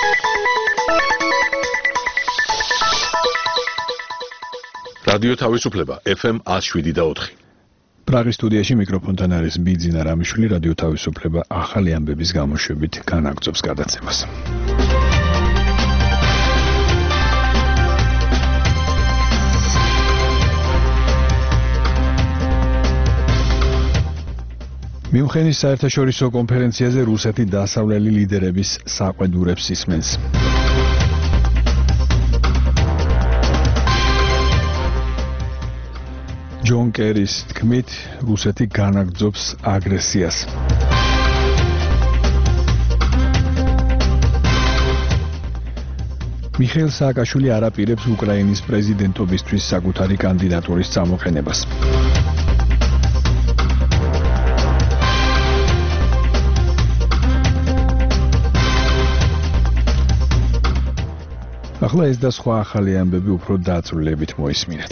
რადიო თავისუფლება FM 107.4. პრაღის სტუდიაში მიკროფონთან არის ბიძინა რამიშვილი. რადიო თავისუფლება ახალი ამბების გამოშვებით განაგრძობს გადაცემას. მიუნხენის საერთაშორისო კონფერენციაზე რუსეთი დასავლელი ლიდერების საყვედურებს ისმენს. ჯონ კერის თქმით, რუსეთი განაგრძობს აგრესიას. მიხეილ სააკაშვილი არ აპირებს უკრაინის პრეზიდენტობისთვის საკუთარი კანდიდატურის წამოყენებას. ახლა ეს და სხვა ახალი ამბები უფრო დაწვრილებით მოისმინეთ.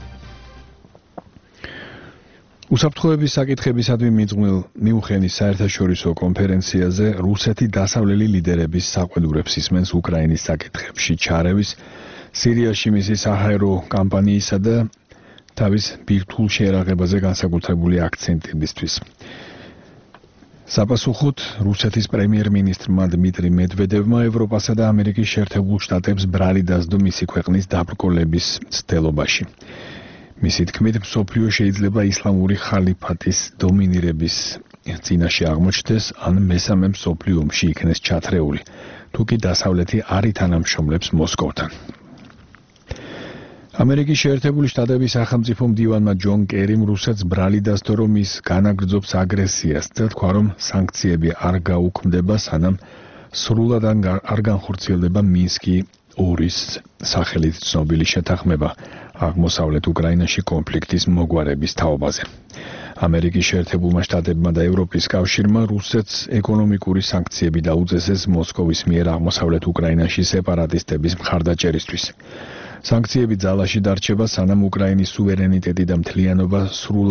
უსაფრთხოების საკითხებისადმი მიძღვნილ მიუნხენის საერთაშორისო კონფერენციაზე რუსეთი დასავლელი ლიდერების საყვედურებს ისმენს უკრაინის საკითხებში ჩარევის, სირიაში მისი საჰაერო კამპანიისა და თავის ბირთვულ შეერაღებაზე განსაკუთრებული აქცენტებისთვის. საპასუხოდ რუსეთის პრემიერ-მინისტრმა დმიტრი მედვედევმა ევროპასა და ამერიკის შეერთებულ შტატებს ბრალი დასდო მისი ქვეყნის დაბრკოლების მცდელობაში. მისი თქმით, მსოფლიო შეიძლება ისლამური ხალიფატის დომინირების წინაშე აღმოჩნდეს, ან მესამე მსოფლიო ომში იქნეს ჩათრეული, თუკი დასავლეთი არ ითანამშრომლებს მოსკოვთან. ამერიკის შეერთებული შტატების სახელმწიფო მდივანმა ჯონ კერიმ რუსეთს ბრალი დასდო, რომ ის განაგრძობს აგრესიას და თქვა, რომ სანქციები არ გაუქმდება, სანამ სრულად არ განხორციელდება მინსკი 2-ის სახელით ცნობილი შეთანხმება აღმოსავლეთ უკრაინაში კონფლიქტის მოგვარების თაობაზე. ამერიკის შეერთებულმა შტატებმა და ევროპის კავშირმა რუსეთს ეკონომიკური სანქციები დაუწესეს მოსკოვის მიერ აღმოსავლეთ უკრაინაში სეპარატისტების მხარდაჭერისთვის. სანქციები ძალაში დარჩება, სანამ უკრაინის სუვერენიტეტი და მთლიანობა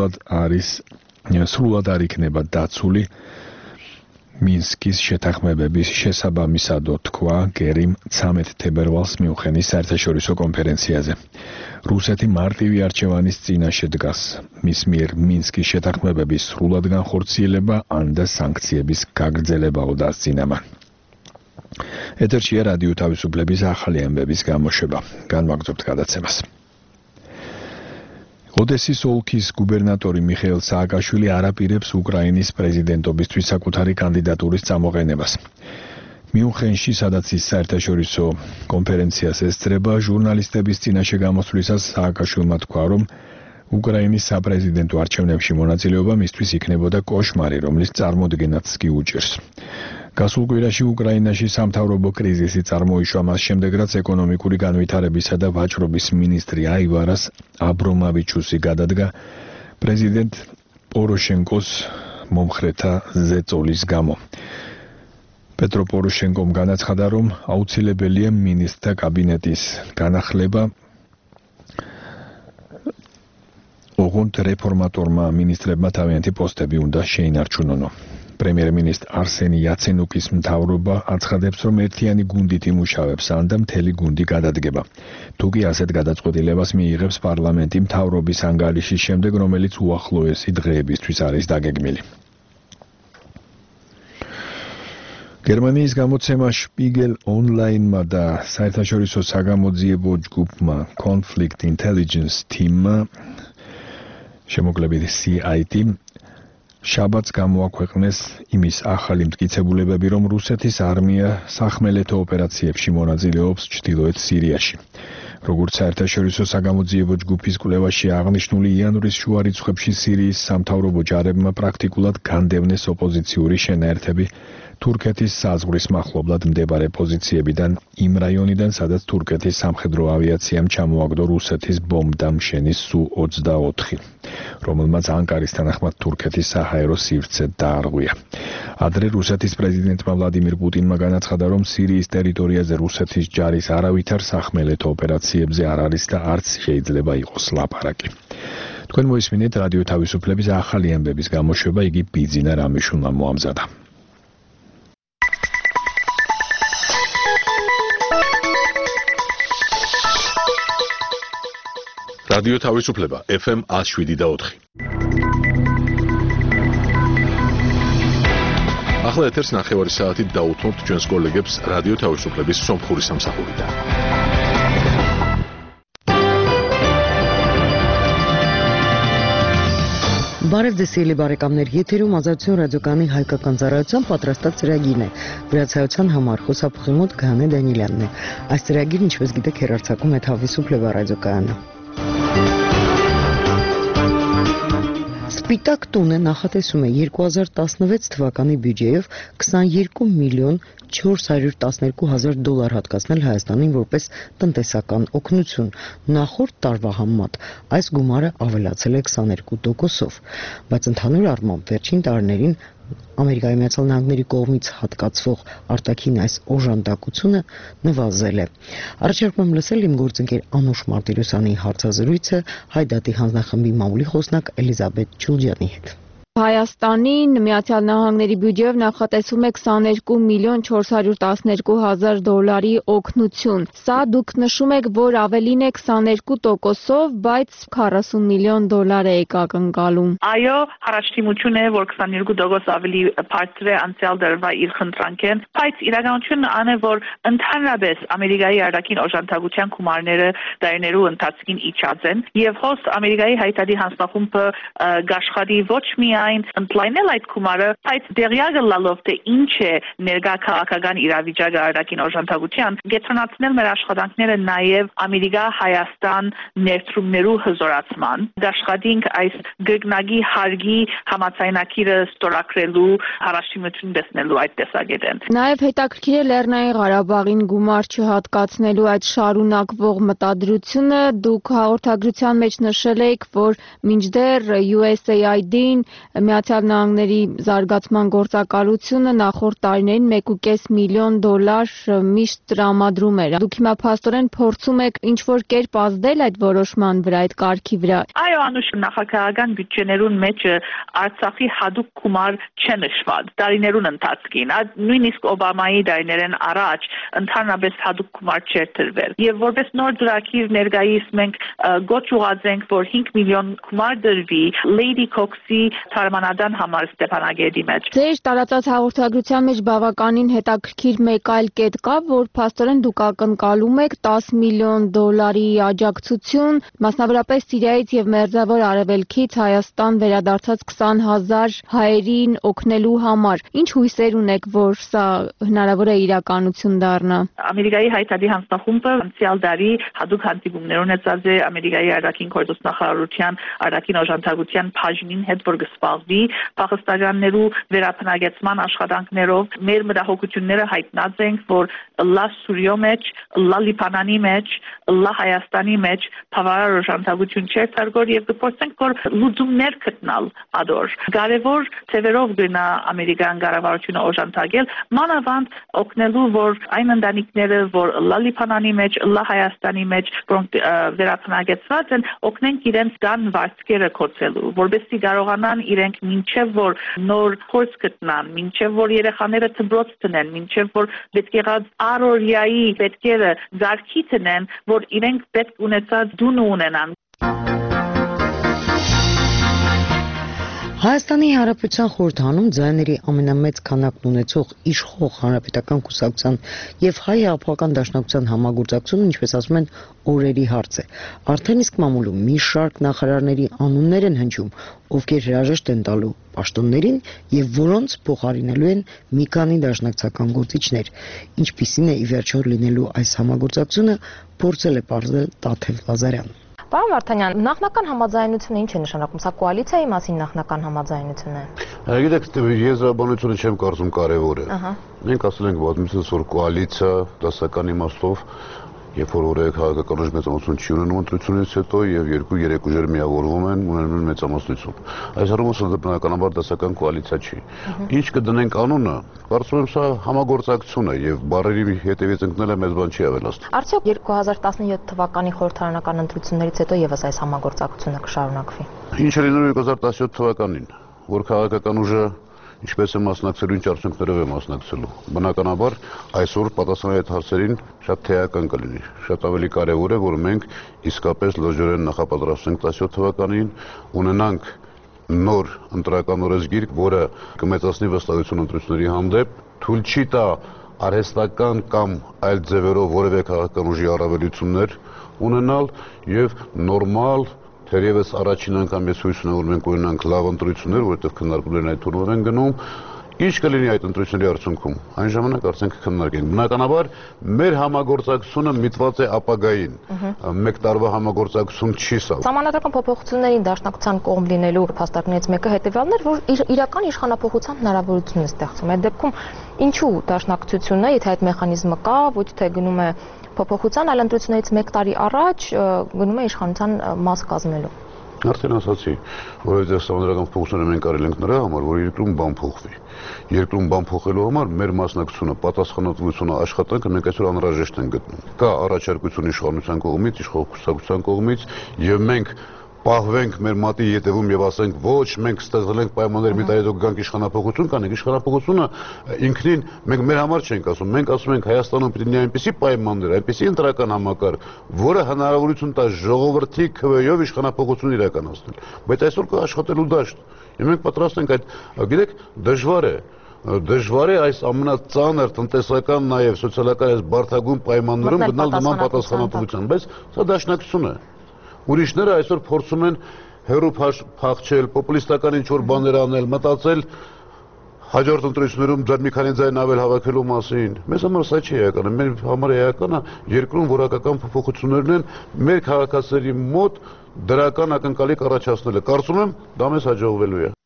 სრულად არ იქნება დაცული მინსკის შეთანხმებების შესაბამისად, თქვა კერიმ 13 თებერვალს მიუნხენის საერთაშორისო კონფერენციაზე. რუსეთი მარტივი არჩევანის წინაშე დგას, მის მიერ მინსკის შეთანხმებების სრულად განხორციელება ან და სანქციების გაგრძელებაო დასწინამა. ეთერშია რადიო თავისუფლების ახალი ამბების გამოშვება. განვაგრძობთ გადაცემას. ოდესის ოლქის გუბერნატორი მიხეილ სააკაშვილი არ აპირებს უკრაინის პრეზიდენტობისთვის საკუთარი კანდიდატურის წამოყენებას. მიუნხენში, სადაც ის საერთაშორისო კონფერენციას ესწრება, ჟურნალისტების წინაშე გამოსვლისას სააკაშვილმა თქვა, რომ უკრაინის საპრეზიდენტო არჩევნებში მონაწილეობა მისთვის იქნებოდა კოშმარი, რომლის წარმოდგენაც კი უჭირს. გასულ კვირაში უკრაინაში სამთავრობო კრიზისი წარმოიშვა მას შემდეგ, რაც ეკონომიკური განვითარებისა და ვაჭრობის მინისტრი აივარას აბრომავიჩუსი გადადგა პრეზიდენტ პოროშენკოს მომხრეთა ზეწოლის გამო. პეტრო პოროშენკომ განაცხადა, რომ აუცილებელია მინისტრთა კაბინეტის განახლება, ოღონდ რეფორმატორმა მინისტრებმა თავიანთი პოსტები უნდა შეინარჩუნონო. პრემიერ-მინისტრ არსენი იაცენუკის მთავრობა აცხადებს, რომ ერთიანი გუნდით იმუშავებს, ან და მთელი გუნდი გადადგება. თუკი ასეთ გადაწყვეტილებას მიიღებს პარლამენტი მთავრობის ანგარიშის შემდეგ, რომელიც უახლოესი დღეებისთვის არის დაგეგმილი. გერმანიის გამოცემა Spiegel Online-მა და საერთაშორისო საგამოძიებო ჯგუფმა Conflict Intelligence Team-მა შემოკლებით CIT შაბათს გამოაქვეყნეს იმის ახალი მტკიცებულებები, რომ რუსეთის არმია სახმელეთო ოპერაციებში მონაწილეობს ჩრდილოეთ სირიაში. როგორც საერთაშორისო საგამოძიებო ჯგუფის კვლევაში აღნიშნული, იანვრის შუა რიცხვებში სირიის სამთავრობო ჯარებმა პრაქტიკულად განდევნეს ოპოზიციური შენაერთები თურქეთის საზღვრის მახლობლად მდებარე პოზიციებიდან იმ რაიონიდან, სადაც თურქეთის სამხედრო ავიაციამ ჩამოაგდო რუსეთის ბომბდამშენის Su-24, რომელმაც ანკარის თანახმად თურქეთის საჰაერო სივრცე დაარღვია. ადრე რუსეთის პრეზიდენტმა ვლადიმირ პუტინმა განაცხადა, რომ სირიის ტერიტორიაზე რუსეთის ჯარის არავითარ სახმელეთო ოპერაციებზე არ არის და არც შეიძლება იყოს ლაპარაკი. თქვენ მოისმინეთ რადიო თავისუფლების ახალი ამბების გამოშვება, იგი ბიძინა რამიშვილმა მოამზადა. რადიო თავისუფლება FM 107.4. ახლა ეთერს ნახევარი საათით დაუთმობთ ჩვენს კოლეგებს რადიო თავისუფლების სომხური სამსახურიდან. Բարևձեզ բարեկամներ, եթերում ազատություն ռադիոկայանի հայկական ծառայության պատրաստած ծրագիրն է։ Վրացայության համար խոսափողի մոտ Գանե Դանիելյանն է։ Այս ծրագիրն, ինչպես գիտեք, հեռարձակում է Თავისუფლება ռադիոկայանը։ Սպիտակ տունը նախատեսում է 2016 թվականի բյուջեով 22 միլիոն 412 հազար դոլար հատկացնել Հայաստանին որպես տնտեսական օգնություն։ Նախորդ տարվա համեմատ այս գումարը ավելացել է 22%-ով, բայց ընդհանուր առմամբ վերջին տարիներին Ամերիկայի Միացյալ Նահանգների կողմից հատկացվող արտաքին այս օժանդակությունը նվազել է։ Առաջարկում եմ լսել իմ գործընկեր Անուշ Մարտիրոսյանի հարցազրույցը Հայդատի հանձնախմբի մամուլի խոսնակ Էլիզաբեթ Չուլջյանի հետ։ Հայաստանին Միացյալ Նահանգների բյուջեով նախատեսում է 22 միլիոն 412 հազար դոլարի օգնություն։ Սա դուք նշում եք, որ ավելին է 22%-ով, բայց 40 միլիոն դոլար է ակնկալում։ Այո, առաջնիմություն է, որ 22% ավելի բարձր է անցյալ դարվա իր խնդրանքեն, բայց իրականությունն այն է, որ ընդհանրապես Ամերիկայի արտաքին օժանդակության գումարները դարերու ընթացքին իջած են, եւ հոս Ամերիկայի հայտարարի հանձնախումբը գաշխատի ոչ միայն ընդլայնել այդ գումարը, բայց դերյակը լալով թե ինչ է ներկա քաղաքական իրավիճակը արտաքին օժանդակության, կենտրոնացնել մեր աշխատանքները նաև Ամերիկա-Հայաստան ներդրումներու հզորացման, դաշխատինք այս գգնագի հարգի համաձայնագիրը ստորագրելու հարաշիմություն տեսնելու այդ տեսակետեն։ Նաև հետաքրքիր է Լեռնային Ղարաբաղին գումար չհատկացնելու այդ շարունակվող մտադրությունը։ Դուք հաղորդագրության մեջ նշել եք, որ մինչդեռ USAID-ին Միացյալ Նահանգների զարգացման գործակալությունը նախորդ տարիներին 1.5 միլիոն դոլար միշտ տրամադրում էր։ Դուք հիմա փաստորեն փորձում եք ինչ-որ կերպ ազդել այդ որոշման վրա, այդ կարգի վրա։ Այո, Անուշ, նախագահական բյուջեներուն մեջ Արցախի հատուկ գումար չնշված տարիներուն ընթացքին։ Նույնիսկ Օբամայի տարիներեն առաջ ընդհանրապես հատուկ գումար չէր տրվել։ Եվ որպես նոր ծրագիր ներկայիս մենք գոչ ուղղացենք, որ 5 միլիոն գումար դրվի Lady Cox-ի Թարմանադան համար Ստեփանագերդի մեջ։ Ձեր տարածած հաղորդագրության մեջ բավականին հետաքրքիր մեկ այլ կետ կա, որ փաստորեն դուք ակնկալում եք 10 միլիոն դոլարի աջակցություն, մասնավորապես Սիրիայից եւ Մերձավոր Արևելքից Հայաստան վերադարձած 20,000 հայերին օգնելու համար։ Ինչ հույսեր ունեք, որ սա հնարավոր է իրականություն դառնա։ Ամերիկայի հայտարարի հանձնախումբը անցյալ տարի հատուկ հանդիպումներ ունեցած է Ամերիկայի արտաքին գործնախարարության արտաքին օժանդակության բաժնին հետ, որ կսպասվի փախստականներու վերապնագեցման աշխատանքներով։ Մեր մտահոգությունները հայտնած ենք, որ լա Սուրիո մեջ, լա Լիբանանի մեջ, լա Հայաստանի մեջ բավարար օժանդակություն չէ ցարգոր եւ կփորձենք որ լուծումներ գտնալ ադոր։ Կարևոր ծևերով գնա ամերիկյան կառավարությունը օժանդակել, մանավանդ օգնելու որ այն ընտանիքները, որ լա Լիբանանի մեջ, լա Հայաստանի մեջ որոնք վերապնագեցված են, օգնենք իրենց կան վարձկերը կոչելու, որովհետեւ կարողանան իրենք մինչև որ նոր փորձ գտնան, մինչև որ երեխաները դպրոց տնեն, մինչև որ պետք եղած առօրյայի պետքերը զարգի տնեն, որ իրենք պետք ունեցած դուն ունենան։ Հայաստանի Հանրապետության խորհրդանում ձայների ամենամեծ քանակն ունեցող իշխող Հանրապետական կուսակցության եւ Հայ հեղափոխական դաշնակցության համագործակցությունը, ինչպես ասում են, օրերի հարց է։ Արդեն իսկ մամուլում մի շարք նախարարների անուններ են հնչում, ովքեր հրաժեշտ են տալու պաշտոններին եւ որոնց փոխարինելու են մի քանի դաշնակցական գործիչներ։ Ինչպիսին է ի վերջո լինելու այս համագործակցությունը, փորձել է պարզել Տաթև Ղազարյանը։ Պարոն Վարդանյան, նախնական համաձայնությունը ինչ է նշանակում, սա կոալիցիայի մասին նախնական համաձայնություն է։ Գիտեք, եզրաբանությունը չեմ կարծում կարևոր է։ Մենք ասել ենք բազմիցս, որ կոալիցիա դասական իմաստով Երբ որ օրը քաղաքական ուժ մեծամասնություն չի ունենում ընտրությունից հետո եւ 2-3 ուժեր միավորվում են, ունենում են մեծամասնություն։ Այս առումով սա բնականաբար դասական կոալիցիա չի։ Ինչ կդնենք անունը, կարծում եմ սա համագործակցություն է եւ բառերի հետևից ընկնելը մեծ բան չի ավելացնում։ Արդյոք 2017 թվականի խորհրդարանական ընտրություններից հետո եւս այս համագործակցությունը կշարունակվի։ Ինչ է լինելու 2017 թվականին, որ քաղաքական ուժը ինչպես է մասնակցելու, ինչ արդյունքներով է մասնակցելու։ Բնականաբար այսօր պատասխանել այդ հարցերին շատ թեական կլինի։ Շատ ավելի կարևոր է, որ մենք իսկապես լրջորեն նախապատրաստենք 17 թվականին, ունենանք նոր ընտրական օրենսգիր, որը կմեծացնի վստահություն ընտրությունների հանդեպ, թույլ չի տա արհեստական կամ այլ ձևերով որևէ քաղաքական ուժի առավելություններ ունենալ եւ նորմալ թերևս առաջին անգամ ես հույս ունեմ, որ մենք ունենանք լավ ընտրություններ, որովհետեւ քննարկումներն այդ թվում են գնում։ Ինչ կլինի այդ ընտրությունների արդյունքում։ Այն ժամանակ արդեն կքննարկենք։ Բնականաբար մեր համագործակցությունը միտված է ապագային։ Մեկ տարվա համագործակցություն չի սա։ Սահմանադրական փոփոխություններին դաշնակցության կողմ լինելու փաստարկներից մեկը հետևյալն էր, որ իրական իշխանափոխության հնարավորություն է ստեղծում։ Այդ դեպքում ինչու դաշնակցությունն է, եթե այդ մեխանիզմը կա, ոչ թե գնում է փոփոխության, այլ ընտրություններից 1 տարի առաջ գնում է իշխանության մաս կազմելու։ Արդեն ասացի, որովհետև սահմանադրական փոփոխությունները մենք արել ենք նրա համար, որ երկրում բան փոխվի։ Երկրում բան փոխելու համար մեր մասնակցությունը, պատասխանատվությունը, աշխատանքը մենք այսօր անհրաժեշտ ենք գտնում։ Կա առաջարկություն իշխանության կողմից, իշխանության կողմից, եւ մենք պահվենք մեր մատի ետևում եւ ասենք ոչ, մենք ստեղծել ենք պայմաններ, մի տարի հետո գանք իշխանապողություն կանենք, իշխանապողությունը ինքնին մենք մեր համար չենք ասում, մենք ասում ենք Հայաստանում պետք է այնպիսի պայմաններ, այնպիսի ընտրական համակարգ, որը հնարավորություն տա ժողովրդի քվեով իշխանապողություն իրականացնել, բայց այսօր կա աշխատելու դաշտ, եւ մենք պատրաստ ենք այդ, գիտեք, դժվար է այս ամենածանր տնտեսական նաեւ սոցիալական այս բարդագույն պայմաններում գտնալ նման պատասխանատվության, բայց սա դաշնակցություն է։ Ուրիշները այսօր փորձում են հերու փախչել, պոպուլիստական ինչ-որ բաներ անել, մտածել հաջորդ ընտրություններում դեռ մի քանի ձայն ավել հավաքելու մասին։ Մեզ համար սա չի էականը, մեր համար էականը երկրում որակական փոփոխություններն են մեր քաղաքացիների մոտ դրական ակնկալիք առաջացնելը։ Կարծում եմ դա մեզ հաջողվելու է։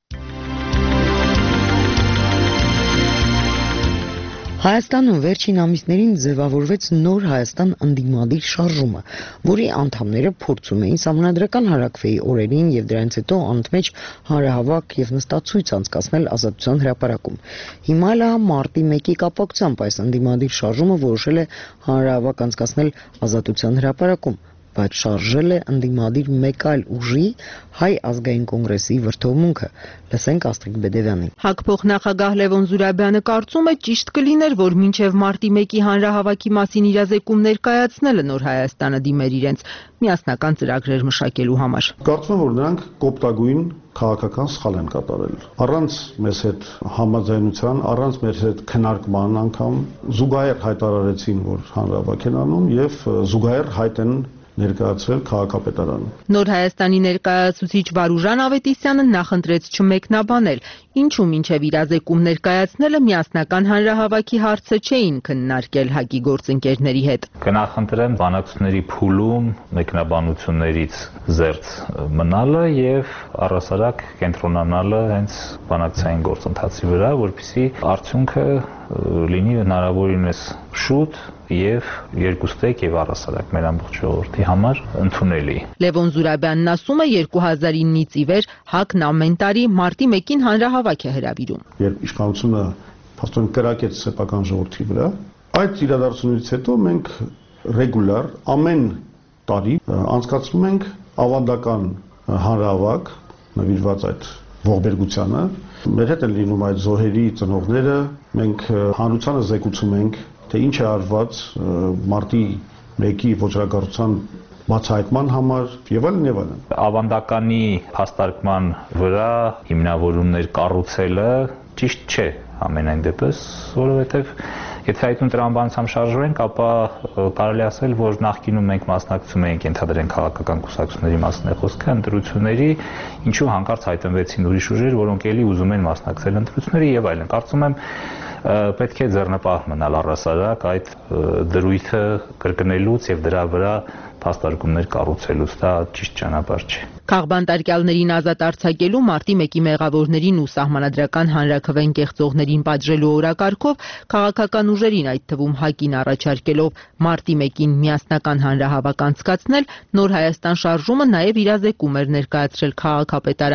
Հայաստանում վերջին ամիսներին ձևավորվեց նոր Հայաստան ընդդիմադիր շարժումը, որի անդամները փորձում էին սահմանադրական հարաքվեի օրերին եւ դրանից հետո անընդմեջ հանրահավաք եւ նստացույց անցկացնել Ազատության հրապարակում։ Հիմա էլ մարտի 1-ի կապակցությամբ այս ընդդիմադիր շարժումը որոշել է հանրահավաք անցկացնել Ազատության հրապարակում, բայց շարժել է ընդդիմադիր մեկ այլ ուժի Հայ ազգային կոնգրեսի վրդովմունքը։ Լսենք Աստղիկ Բեդևյանին։ ՀԱԿ փոխնախագահ Լևոն Զուրաբյանը կարծում է ճիշտ կլիներ, որ մինչև մարտի 1-ի հանրահավաքի մասին իրազեկում ներկայացնելը նոր Հայաստանը դիմեր իրենց միասնական ծրագրեր մշակելու համար։ Կարծում եմ, որ նրանք կոպտագույն քաղաքական սխալ են կատարել։ Առանց մեզ հետ համաձայնության, առանց մեր հետ քննարկման անգամ զուգահեռ հայտարարեցին, որ հանրահավաք են անում եւ զուգահեռ հայտ են ներկայացրել քաղաքապետարանը։ Նոր Հայաստանի ներկայացուցիչ Վարուժան Ավետիսյանը նախընտրեց չմեկնաբանել, ինչու մինչև իրազեկում ներկայացնելը միասնական հանրահավաքի հարցը չէին քննարկել ՀԱԿ-ի գործընկերների հետ։ Կնախընտրեմ բանակցությունների փուլում մեկնաբանություններից զերծ մնալը եւ առհասարակ կենտրոնանալը հենց բանակցային գործընթացի վրա, որպեսզի արդյունքը լինի հնարավորինս շուտ եւ երկուստեք եւ առհասարակ մեր ամբողջ ժողովրդի համար ընդունելի։ Լևոն Զուրաբյանն ասում է 2009-ից ի վեր ՀԱԿ-ն ամեն տարի մարտի 1-ին հանրահավաք է հրավիրում։ Երբ իշխանությունը փաստորեն կրակեց սեփական ժողովրդի վրա, այդ իրադարձությունից հետո մենք ռեգուլար ամեն տարի անցկացնում ենք ավանդական հանրահավաք նվիրված այդ ողբերգությանը։ Մեր հետ են լինում այդ զոհերի ծնողները, մենք հանրությանը զեկուցում ենք, թե ինչ է արված մարտի 1-ի ոչրագործության բացահայտման համար եւ այլն եւ այլն։ Ավանդականի փաստարկման վրա հիմնավորումներ կառուցելը ճիշտ չէ ամենայն դեպս, որովհետեւ եթե այդ տրամաբանությամբ շարժվենք, ապա կարելի ասել, որ նախկինում մենք մասնակցում էինք ենթադրենք քաղաքական կուսակցությունների մասին է խոսքը, ընտրությունների, ինչու հանկարծ հայտնվեցին ուրիշ ուժեր, որոնք էլի ուզում են մասնակցել ընտրությունների եւ այլն։ Կարծում եմ պետք է ձեռնպահ մնալ առհասարակ այդ դրույթը կրկնելուց եւ դրա վրա փաստարկումներ կառուցելուց, դա ճիշտ ճանապարհ չէ։ Քաղբանտարկյալներին ազատ արձակելու մարտի 1-ի մեղավորներին ու սահմանադրական հանրաքվեն կեղծողներին պատժելու օրակարգով քաղաքական ուժերին, այդ թվում ՀԱԿ-ին առաջարկելով մարտի 1-ին միասնական հանրահավաք անցկացնել, Նոր Հայաստան շարժումը նաև իրազեկում էր ներկայացրել քաղաքապետարան։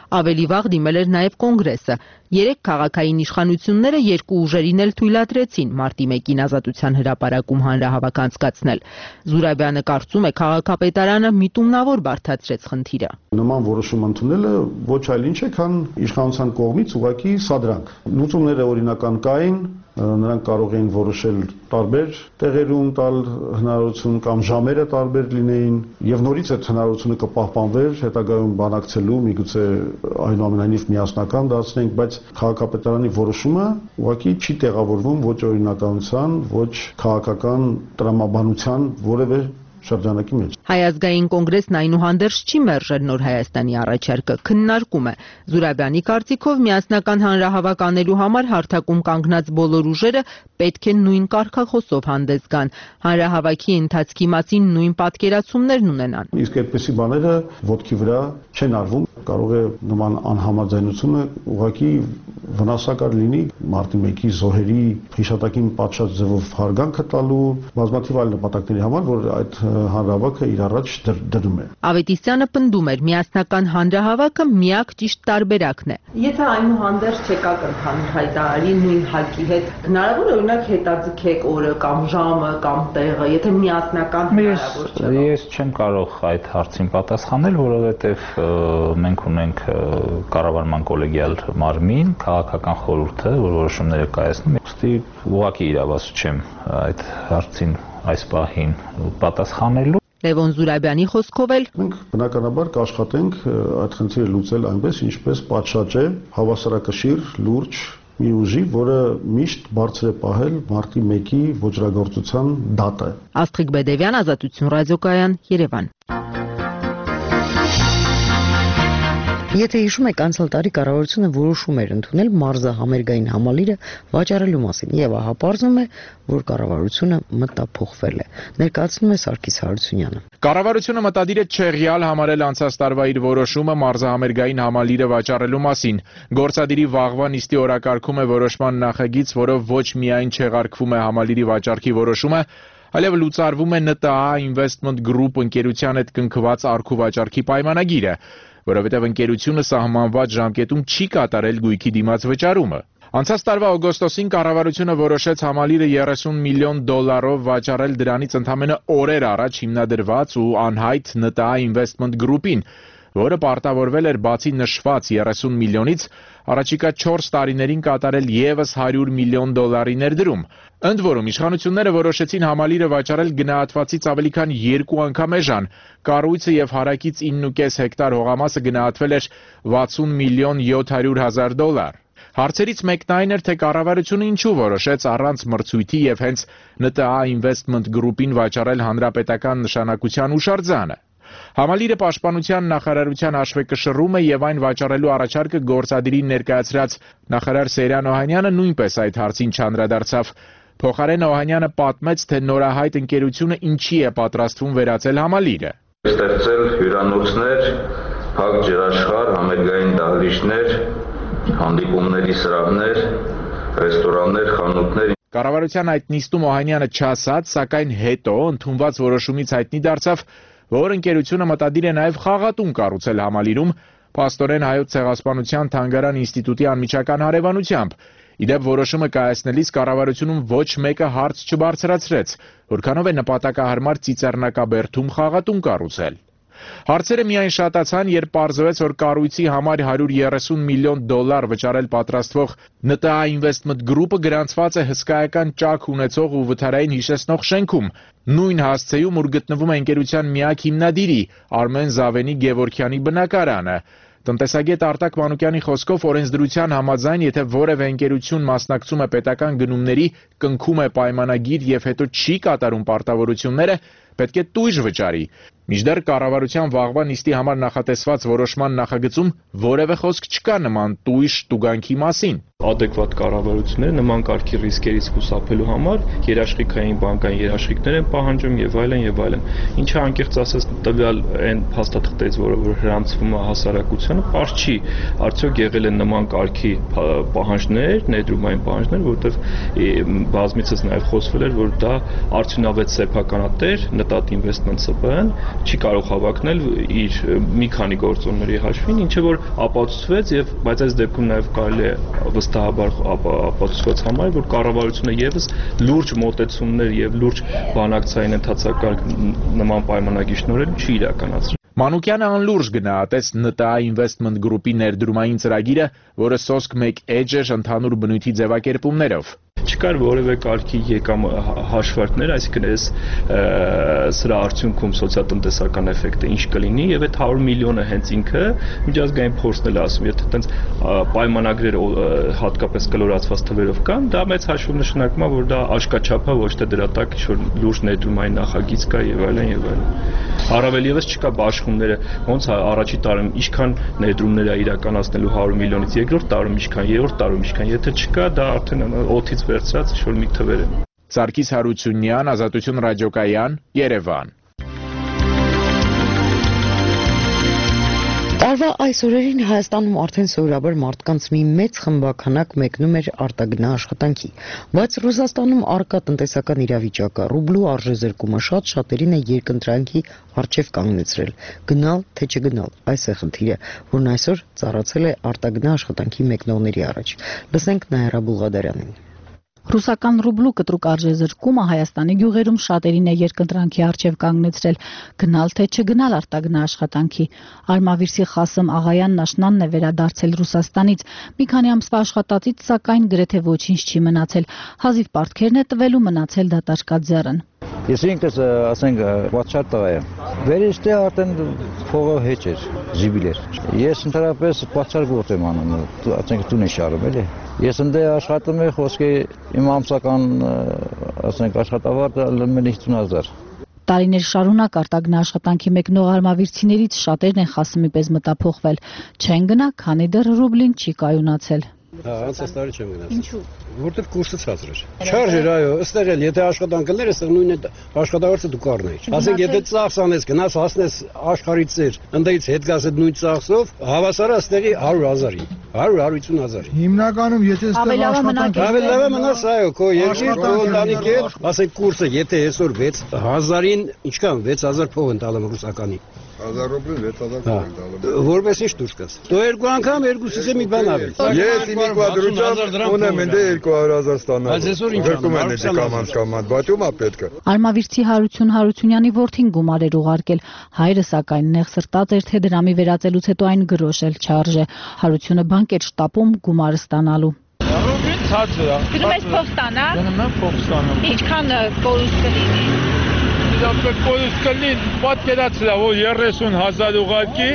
Ավելի վաղ դիմել էր նաև Կոնգրեսը։ Երեք քաղաքային իշխանությունները երկու ուժերին էլ թույլատրեցին մարտի 1-ին Ազատության հրապարակում հանրահավաք անցկացնել։ Զուրաբյանը կարծում է, քաղաքապետարանը միտումնավոր բարդացրեց խնդիրը։ Նման որոշում ընդունելը ոչ այլ ինչ է, քան իշխանության կողմից ուղղակի սադրանք։ Լուծումները օրինական կային, նրանք կարող էին որոշել տարբեր տեղերում տալ հնարավորություն կամ ժամերը տարբեր լինեին եւ նորից այդ հնարավորությունը կպահպանվեր հետագայում բանակցելու, միգուցե այնուամենայնիվ միասնական դարձնենք, բայց քաղաքապետարանի որոշումը ուղղակի չի տեղավորվում ոչ օրինականության, ոչ քաղաքական տրամաբանության որևէ շրջանակի մեջ։ Հայ ազգային կոնգրեսն այնուհանդերձ չի մերժել Նոր Հայաստանի առաջարկը, քննարկում է։ Զուրաբյանի կարծիքով միասնական հանրահավաք անելու համար հարթակում կանգնած բոլոր ուժերը պետք է նույն կարգախոսով հանդես գան, հանրահավաքի ընթացքի մասին նույն պատկերացումներն ունենան։ Իսկ այդպիսի բաները ոտքի վրա չեն արվում, կարող է նման անհամաձայնությունը ուղղակի վնասակար լինի մարտի 1-ի զոհերի հիշատակին պատշաճ ձևով հարգանքը տալու, բազմաթիվ այլ նպատակների համար, որ այդ հանրահավաքը իր առաջ դրում է։ Ավետիսյանը պնդում էր, միասնական հանրահավաքը միակ ճիշտ տարբերակն է։ Եթե այնուհանդերձ չեկա ընդհանուր հայտարարի նույն հակի հետ, հնարավոր է օրինակ հետաձգեք օրը կամ ժամը կամ տեղը, եթե միասնական հնարավոր չէ։ Ես չեմ կարող այդ հարցին պատասխանել, որովհետև մենք ունենք կառավարման կոլեգիալ մարմին, քաղաքական խորհուրդը, որ որոշումները կայացնում, ուստի ուղղակի իրավասու չեմ այդ հարցին այս պահին պատասխանելու։ Լևոն Զուրաբյանի խոսքով էլ մենք բնականաբար կաշխատենք այդ խնդիրը լուծել այնպես, ինչպես պատշաճ է հավասարակշիռ, լուրջ մի ուժի, որը միշտ բարձր է պահել մարտի 1-ի ոճրագործության դատը։ Աստղիկ Բեդևյան, Ազատություն ռադիոկայան, Երևան։ Եթե հիշում եք, անցյալ տարի կառավարությունը որոշում էր ընդունել մարզահամերգային համալիրը վաճառելու մասին, եւ ահա պարզվում է, որ կառավարությունը մտափոխվել է։ Ներկայացնում է Սարգիս Հարությունյանը։ Կառավարությունը մտադիր է չեղյալ համարել անցած տարվա իր որոշումը մարզահամերգային համալիրը վաճառելու մասին։ Գործադիրի վաղվա նիստի օրակարգում է որոշման նախագիծ, որով ոչ միայն չեղարկվում է համալիրի վաճառքի որոշումը, այլև լուծարվում է ՆՏԱ Investment Group ընկերության հետ կնքված առքու վաճառքի պայմանագիրը, որովհետև ընկերությունը սահմանված ժամկետում չի կատարել գույքի դիմաց վճարումը։ Անցած տարվա օգոստոսին կառավարությունը որոշեց համալիրը $30 միլիոն վաճառել դրանից ընդամենը օրեր առաջ հիմնադրված ու անհայտ ՆՏԱ Investment Group-ին, որը պարտավորվել էր բացի նշված 30 միլիոնից առաջիկա 4 տարիներին կատարել եւս $100 միլիոն ներդրում։ Ընդ որում իշխանությունները որոշեցին համալիրը վաճառել գնահատվածից ավելի քան 2 անգամ էժան։ Կառույցը եւ հարակից 9.5 հեկտար հողամասը գնահատվել էր $60 միլիոն $700,000։ Հարցերից մեկն այն էր, թե կառավարությունը ինչու որոշեց առանց մրցույթի եւ հենց ՆՏԱ Investment Group-ին վաճառել հանրապետական նշանակության հուշարձանը։ Համալիրը պաշտպանության նախարարության հաշվեկշռում է եւ այն վաճառելու առաջարկը գործադիրին ներկայացրած նախարար Սեյրան Օհանյանը նույնպես այդ հարցին չանդրադարձավ։ Փոխարեն Օհանյանը պատմեց, թե նորահայտ ընկերությունը ինչի է պատրաստվում վերածել համալիրը։ Ստեղծել հյուրանոցներ, փակ ջրաշխարհ, համերգային դահլիճներ, հանդիպումների սրահներ, ռեստորաններ, խանութներ։ Կառավարության այդ նիստում Օհանյանը չասաց, սակայն հետո ընդունված որոշումից հայտնի դարձավ, որ ընկերությունը մտադիր է նաև խաղատուն կառուցել համալիրում, փաստորեն Հայոց ցեղասպանության թանգարան ինստիտուտի անմիջական հարևանությամբ։ Իդեպ որոշումը կայացնելիս կառավարությունում ոչ մեկը հարց չբարձրացրեց, որքանով է նպատակահարմար Ծիծեռնակաբերդում խաղատուն կառուցել։ Հարցերը միայն շատացան, երբ պարզվեց, որ կառույցի համար $130 միլիոն վճարել պատրաստվող ՆՏԱ Investment Group-ը գրանցված է հսկայական ճաք ունեցող ու վթարային հիշեցնող շենքում, նույն հասցեում, ուր գտնվում է ընկերության միակ հիմնադիրի Արմեն Զավենի Գևորգյանի բնակարանը։ Տնտեսագետ Արտակ Մանուկյանի խոսքով օրենսդրության համաձայն, եթե որևէ ընկերություն մասնակցում է պետական գնումների, կնքում է պայմանագիր եւ հետո չի կատարում պարտավորությունները, պետք է տույժ վճարի։ Մինչդեռ կառավարության վաղվա նիստի համար նախատեսված որոշման նախագծում որևէ խոսք չկա նման տույժ տուգանքի մասին։ Adekvat կառավարությունները նման կարգի ռիսկերից խուսափելու համար երաշխիքային բանկային երաշխիքներ են պահանջում եւ այլն, ինչը անկեղծ ասած տվյալ այն փաստաթղթերից, որը հрамցվում է հասարակությանը, པարզ չի, արդյոք եղել են նման կարգի պահանջներ, ներդրումային պահանջներ, որտեղ բազմիցս նաեւ խոսվել էր, որ դա արդյունավետ սեփականատեր Tat Investment ՍՊԸ-ն չի կարող հավակնել իր մի քանի գործոնների հաշվին, ինչը որ ապացուցվեց եւ բայց այս դեպքում նաեւ կարելի է վստահաբար ապացուցված համարել, որ կառավարությունը եւս լուրջ մոտեցումներ եւ լուրջ բանակցային ընթացակարգ նման պայմանագիր շնորհել չի իրականացրել։ Մանուկյանը անլուրջ գնահատեց ՆՏԱ Investment Group-ի ներդրումային ծրագիրը, որը սոսկ 1 էջ էր ընդհանուր բնույթի ձևակերպումներով։ Չկար որևէ կարգի եկամ հաշվարկներ, այսինքն սրա արդյունքում սոցիալ-տնտեսական էֆեկտը ինչ կլինի եւ այդ 100 միլիոնը հենց ինքը միջազգային փորձն էլ ասում, եթե այտենց պայմանագրեր հատկապես կլորացված թվերով կան, դա մեծ հաշվով նշանակում է, որ դա աշկաչափա ոչ թե դրա տակ ինչ-որ լուրջ ներդրումային նախագիծ կա եւ այլն եւ այլն։ Առավել եւս չկա բաշխումները, ոնց առաջի տարում ինչքան ներդրումներ է իրականացնելու 100 միլիոնից, երկրորդ տարում ինչքան, երրորդ տարում ինչքան, եթե չկա, դա արդեն օդից վերցրած ինչ-որ մի թվեր են։ Սարգիս Հարությունյան, Ազատություն ռադիոկայան, Երևան։ Տարվա այս օրերին Հայաստանում արդեն սովորաբար մարդկանց մի մեծ խմբաքանակ մեկնում էր արտագնա աշխատանքի, բայց Ռուսաստանում առկա տնտեսական իրավիճակը, ռուբլու արժեզրկումը շատերին է երկընտրանքի առջև կանգնեցրել, գնալ թե չգնալ, այս է խնդիրը, որն այսօր ծառացել է արտագնա աշխատանքի մեկնողների առաջ։ Լսենք Նայրա Բուլղադարյանին։ Ռուսական ռուբլու կտրուկ արժեզրկումը Հայաստանի գյուղերում շատերին է երկընտրանքի առջև կանգնեցրել, գնալ թե չգնալ արտագնա աշխատանքի։ Արմավիրսի Խասեմ Աղայանն աշնանն է վերադարձել Ռուսաստանից։ Մի քանի ամսվա աշխատածից սակայն գրեթե ոչինչ չի մնացել։ Հազիվ պարտքերն է տվել ու մնացել դատարկած ձեռն։ Ես ինքս ասենք պատշաճ տղա եմ։ Վերստե արդեն փողը հեչ էր, զիբիլ էր։ Ես ընդհանրապես պատշաճ գործ եմ անում, ասենք տուն եմ շարում, էլի։ Ես ընդ աշխատում եմ, խոսքի իմ ամսական, ասենք աշխատավարձը լմել 50,000։ Տարիներ շարունակ արտագնա աշխատանքի մեկնող արմավիրցիներից շատերն են Խասեմի պես մտափոխվել։ Չեն գնա, քանի դեռ ռուբլին չի կայունացել։ Անցած տարի չեմ գնացել։ Ինչու՞։ Որտեվ կուրսը ցածր էր։ Չարժ էր, այո, ըստեղ էլ եթե աշխատանք կներ, ըստեղ նույն է աշխատավարձը դու կառնեիր։ Ասենք եթե ծախս անես, գնաս հասնես աշխարհից ծեր, ընդդից հետ գաս այդ նույն ծախսով, հավասարը ըստեղի 100,000-ի, 100-150,000-ի։ Հիմնականում եթե ըստեղ աշխատանք ավելի լավ է մնաս, այո, քո երկիր, քո ընտանիքի հետ, ասենք կուրսը եթե այսօր 6,000-ին, ինչքան 6,000 փող են տալը ռուսականի։ 1000 ռուբլի 6000 փող են տալը։ Որպես ինչ դուրս գաս։ Դու երկու անգամ երկուսից մի բան ավել։ Ես իմ կվադրությամբ ունեմ ընդ 200,000 ստանալ։ Բայց այսօր ինչ անում, կամանց, բայց ո՞ւմ է պետքը։ Արմավիրցի Հարություն Հարությունյանի որդին գումար էր ուղարկել, հայրը սակայն նեղ սրտած էր, թե դրամի վերածելուց հետո այն գրոշել չարժե։ Հարությունը բանկ էր շտապում գումարը ստանալու։ Ռուբլին ցածր է։ Գնում ես փող ստանալ։ Գնում եմ փող ստանալ։ Ինչքան կորուս կլինի։ Կորուս կլինի պատկերացրել, որ 30,000 ուղարկի,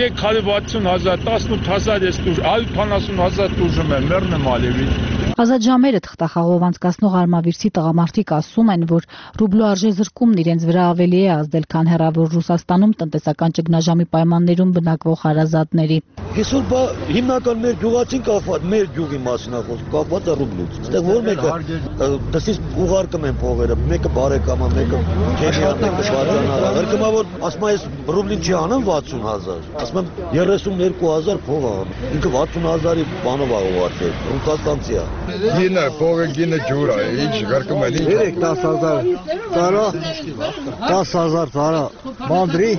360,000, 18,000 ես դուժ, 150,000 դուժում եմ, մեռնեմ ալևի։ Ազատ ժամերը թղթախաղով անցկացնող արմավիրցի տղամարդիկ ասում են, որ ռուբլու արժեզրկումն իրենց վրա ավելի է ազդել, քան հեռավոր Ռուսաստանում տնտեսական ճգնաժամի պայմաններում բնակվող հարազատների։ Այսօր հիմնական մեր գյուղացին կախված, մեր գյուղի մասին է խոսքը, կախված է ռուբլուց։ Այստեղ որ մեկը դասից ուղարկում են փողերը, մեկը բարեկամա, մեկը քենիա, մեկը շվարցանալ։ Հարկումա որ ասում ես ռուբլին չի անում 60,000, ասում եմ 32,000 փող է անում։ Ինքը 60,000-ի բանով է ուղարկել, ռուսաստանցի է։ Գինը, փողը գինը ջուր է, ինչ գրկում են ինչ։ 10,000 տարա, 10,000 տարա, բանդրի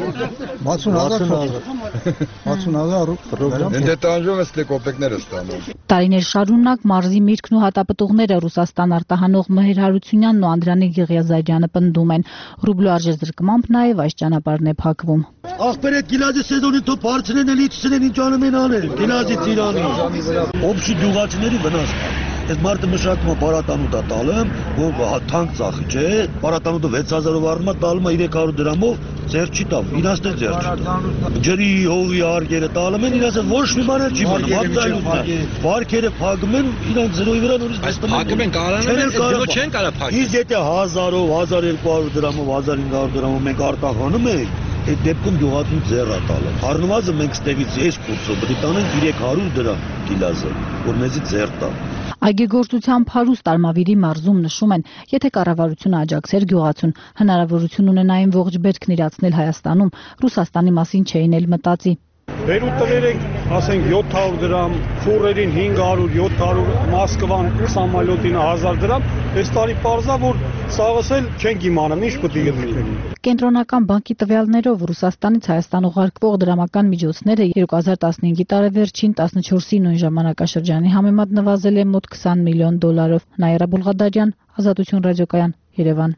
60,000 ռուբլ։ Ընդ տանջում ես կոպեկներ ստանում։ Տարիներ շարունակ մարզի միրգն ու հատապտուղները Ռուսաստան արտահանող Մհեր Հարությունյանն ու Անդրանիկ Եղիազարյանը պնդում են։ Ռուբլու արժեզրկմամբ նաև այս ճանապարհն է փակվում։ Ախպեր այդ գիլազի սեզոնին թող բարձրեն էլի ցնեն ինչ անում են անել, գիլազից Իրանի։ Օբշի գյուղացիների վնաս կա։ Այս մարդը մշակում է բարատանուտա տալը, որ թանկ ծախի, չէ, բարատանուտը 6,000-ով առնում է, տալում է 300 դրամով, ձեր չի տա, իրանց էլ ձեր չի տա։ Ջրի, հողի արգերը տալում են, իրանց էլ ոչ մի բան չի մնում, ապծայնուտն է։ Վարքերը փակում են, իրանց զրոյի վրա նորից դստում են։ Փակում են, կարանան, չեն կարա փակել։ Իսկ եթե 1000-ով, 1200 դրամով, 1500 դրամով մենք արտահանում ենք, այդ դեպքում գյուղատուն ձեռ է տալը։ Առնվազն մենք ստեղից այս կուրսով պետք է տանենք 300 դրամ գիլազը, որ մեզի ձեռ տա։ Այգեգործությամբ հարուստ Արմավիրի մարզում նշում են, եթե կառավարությունը աջակցեր գյուղացուն, հնարավորություն ունենային ողջ բերքն իրացնել Հայաստանում, Ռուսաստանի մասին չէին էլ մտածի։ Բերու տղեր ենք, ասենք 700 դրամ, ֆուրերին 500, 700, Մոսկվան սամալյոտին 1000 դրամ, այս տարի պարզա որ սաղս էլ չենք իմանում, ինչ պետք է լինի։ Կենտրոնական բանկի տվյալներով Ռուսաստանից Հայաստան ուղարկվող դրամական միջոցները 2015-ի տարեվերջին 14-ի նույն ժամանակաշրջանի համեմատ նվազել է մոտ 20 միլիոն դոլարով։ Նաիրա Բուլղադարյան, Ազատություն ռադիոկայան, Երևան։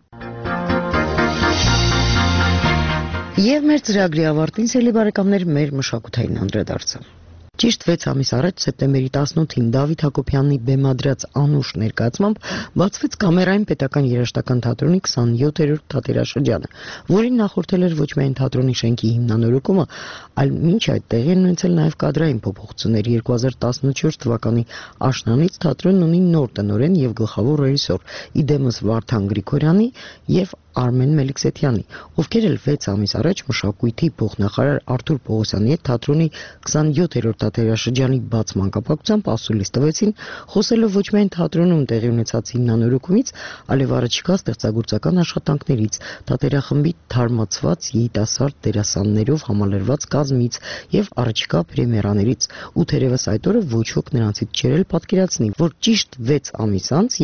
Եվ մեր ծրագրի ավարտին սիրելի բարեկամներ մեր մշակութային անդրադարձը։ Ճիշտ 6 ամիս առաջ սեպտեմբերի 18-ին Դավիթ Հակոբյանի բեմադրած Անուշ ներկայացմամբ բացվեց Կամերային պետական երաժշտական թատրոնի 27-րդ թատերաշրջանը, որին նախորդել էր ոչ միայն թատրոնի շենքի հիմնանորոգումը, այլ մինչ այդ տեղի են ունեցել նաև կադրային փոփոխություններ։ 2014 թվականի աշնանից թատրոնն ունի նոր տնօրեն եւ գլխավոր ռեժիսոր՝ իդեմս Վարդան Գրիգորյանի եւ Արմեն Մելիքսեթյանի, ովքեր էլ 6 ամիս առաջ մշակույթի փոխնախարար Արթուր Պողոսյանի հետ թատրոնի 27-րդ թատերաշրջանի բացման կապակցությամբ ասուլիս տվեցին, խոսելով ոչ միայն թատրոնում տեղի ունեցած հիմնանորոգումից, այլև առաջիկա ստեղծագործական աշխատանքներից, թատերախմբի թարմացված երիտասարդ դերասաններով համալրված կազմից եւ առաջիկա պրեմիերաներից։ Ու թերևս այդ օրը ոչ ոք նրանցից չէր էլ պատկերացնի, որ ճիշտ 6 ամիս անց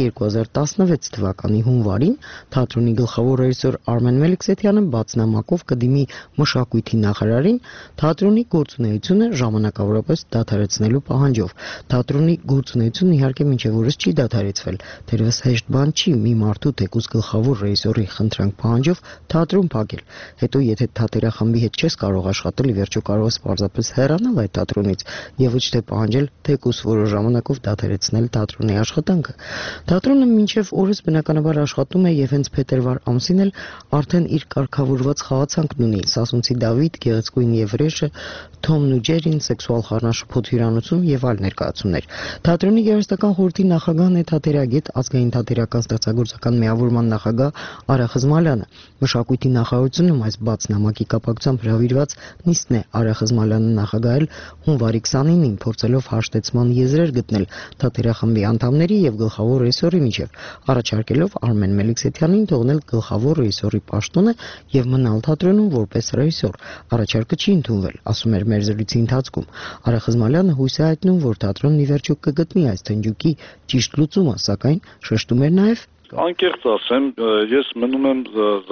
2016 թվականի հունվարին թատրոնի գլխավոր ռեժիսոր Արմեն Մելիքսեթյանը բացնամակով կդիմի մշակույթի նախարարին թատրոնի գործունեությունը ժամանակավորապես դադարեցնելու պահանջով։ Թատրոնի գործունեությունն իհարկե մինչև օրս չի դադարեցվել, թերևս հեշտ բան չի մի մարդու թեկուզ գլխավոր ռեժիսորի խնդրանք պահանջով թատրոն փակել։ Հետո եթե թատերախմբի հետ չես կարող աշխատել, ի վերջո կարող ես պարզապես հեռանալ այդ թատրոնից եւ ոչ թե պահանջել թեկուզ որոշ ժամանակով դադարեցնել թատրոնի աշխատանքը։ Թատրոնը մինչև օրս բնականաբար աշխատում է եւ հենց փետրվար ամսին էլ արդեն իր կարգավորված խաղացանքն ունի՝ Սասունցի Դավիթ, Գեղեցկուհին եւ Վրեժը, Թոմն ու Ջերին, Սեքսուալ խառնաշփոթ հյուրանոցում եւ այլ ներկայացումներ։ Թատրոնի երաժշտական խորհրդի նախագահն է թատերագետ, ազգային թատերական ստեղծագործական միավորման նախագահ Արա Խզմալյանը։ Մշակույթի նախարարությունում այս բաց նամակի կապակցությամբ հրավիրված նիստն է Արա Խզմալյանը նախագահել հունվարի 29-ին, փորձելով հաշտեցման եզրեր գտնել թատերախմբի անդամների եւ գլխավոր ռեժիսորի միջեւ, առաջարկելով Արմեն Մելիքսեթյանին թողնել գլխավոր ռեժիսորի պաշտոնը եւ մնալ թատրոնում որպես ռեժիսոր։ Առաջարկը չի ընդունվել, ասում էր մեր զրույցի ընթացքում։ Արա Խզմալյանը հույս է հայտնում, որ թատրոնն ի վերջո կգտնի այս թնջուկի ճիշտ լուծումը, սակայն շեշտում էր նաեւ Անկեղծ ասեմ, ես մնում եմ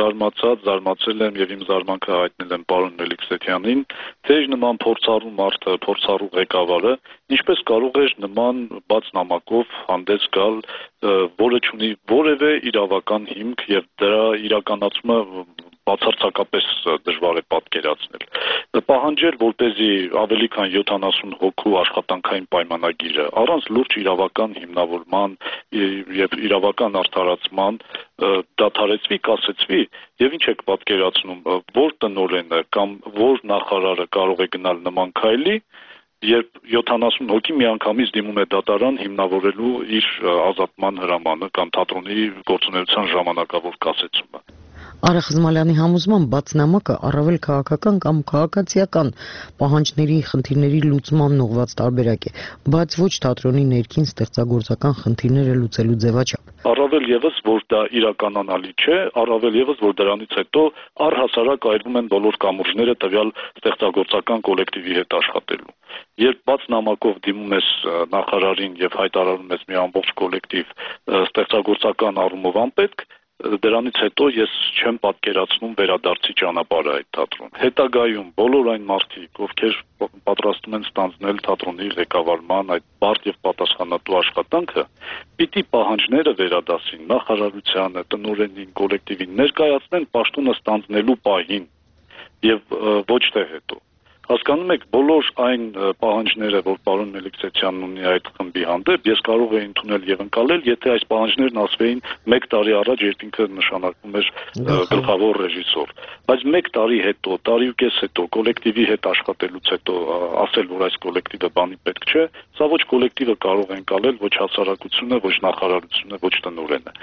զարմացել եմ եւ իմ զարմանքը հայտնել եմ պարոն Մելիքսեթյանին, թե իր նման փորձառու մարդը, փորձառու ղեկավարը ինչպես կարող էր նման բաց նամակով հանդես գալ, որը ունի որևէ իրավական հիմք եւ դրա իրականացումը բացարձակապես դժվար է պատկերացնել։ Պահանջել, որպեսզի ավելի քան 70 հոգու աշխատանքային պայմանագիրը առանց լուրջ իրավական հիմնավորման եւ իրավական արդարացման դադարեցվի, կասեցվի, եւ ինչ եք պատկերացնում, որ տնօրենը կամ որ նախարարը կարող է գնալ նման քայլի, երբ 70 հոգի միանգամից դիմում է դատարան հիմնավորելու իր ազատման հրամանը կամ թատրոնի գործունեության ժամանակավոր կասեցումը։ Արա Խզմալյանի համոզմամբ բաց նամակը առավել քաղաքական կամ քաղաքացիական պահանջների, խնդիրների լուծման ուղղված տարբերակ է, բայց ոչ թատրոնի ներքին ստեղծագործական խնդիրները լուծելու ձևաչափ։ Առավել եւս, որ դա իրականանալի չէ, առավել եւս, որ դրանից հետո առհասարակ այրվում են բոլոր կամուրջները տվյալ ստեղծագործական կոլեկտիվի հետ աշխատելու։ Երբ բաց նամակով դիմում ես նախարարին եւ հայտարարում ես մի ամբողջ կոլեկտիվ ստեղծագործական առումով անպետք, դրանից հետո ես չեմ պատկերացնում վերադարձի ճանապարհը այդ թատրոն։ Հետագայում բոլոր այն մարդիկ, ովքեր պատրաստում են ստանձնել թատրոնի ղեկավարման այդ բարդ եւ պատասխանատու աշխատանքը, պիտի պահանջները վերադասին նախարարությանը, տնօրենին, կոլեկտիվին ներկայացնեն պաշտոնը ստանձնելու պահին եւ ոչ թե հետո։ Հասկանում եք, բոլոր այն պահանջները, որ պարոն Մելիքսեթյանն ունի այդ խմբի հանդեպ, ես կարող եի ընդունել եւ ընկալել, եթե այս պահանջներն ասվեին 1 տարի առաջ, երբ ինքը նշանակվում էր գլխավոր ռեժիսոր։ Բայց 1 տարի հետո, տարի ու կես հետո, կոլեկտիվի հետ աշխատելուց հետո ասել, որ այս կոլեկտիվը բանի պետք չէ, սա ոչ կոլեկտիվը կարող է ընկալել, ոչ հասարակությունը, ոչ նախարարությունը, ոչ տնօրենը։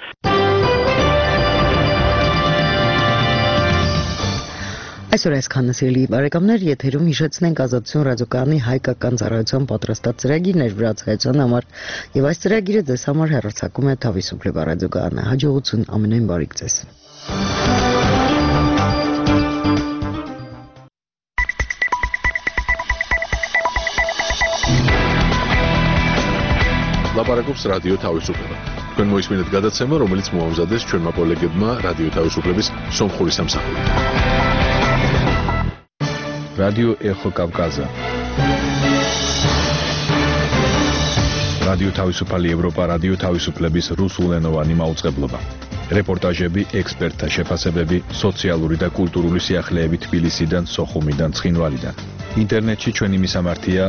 Այսօր այսքանը սիրելի բարեկամներ, եթերում հիշեցնենք Ազատություն ռադիոկայանի հայկական ծառայության պատրաստած ծրագիրներ վրացայության համար, եւ այս ծրագիրը ձեզ համար հեռարձակում է Թավիսուկ Լեբա ռադիոկայանը։ Հաջողություն, ամենայն բարիք ձեզ։ Լաբարակոպս ռադիո Թավիսուկ Լեբա თქვენ მოისმინეთ გადაცემა, რომელიც მოამზადეს ჩვენმა კოლეგებმა რადიო თავისუფლების სომხური სამსახური. რადიო ეხო კავკაზა. რადიო თავისუფალი ევროპა, რადიო თავისუფლების რუსულენოვანი მაუწყებლობა. რეპორტაჟები, ექსპერტთა შეფასებები, სოციალური და კულტურული სიახლეები თბილისიდან, სოხუმიდან, ცხინვალიდან. ინტერნეტში ჩვენი მისამართია